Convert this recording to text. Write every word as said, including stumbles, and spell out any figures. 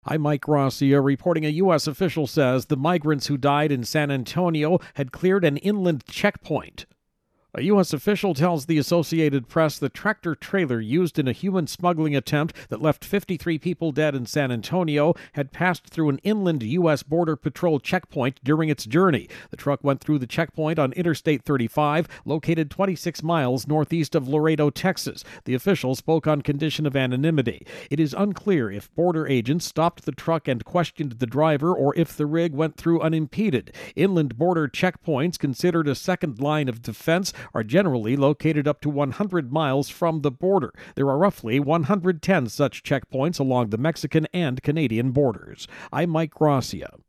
I'm Mike Gracia reporting. A U S official says the migrants who died in San Antonio had cleared an inland checkpoint. A U S official tells the Associated Press the tractor-trailer used in a human smuggling attempt that left fifty-three people dead in San Antonio had passed through an inland U S Border Patrol checkpoint during its journey. The truck went through the checkpoint on Interstate thirty-five, located twenty-six miles northeast of Laredo, Texas. The official spoke on condition of anonymity. It is unclear if border agents stopped the truck and questioned the driver or if the rig went through unimpeded. Inland border checkpoints, considered a second line of defense, are generally located up to one hundred miles from the border. There are roughly one hundred ten such checkpoints along the Mexican and Canadian borders. I'm Mike Gracia.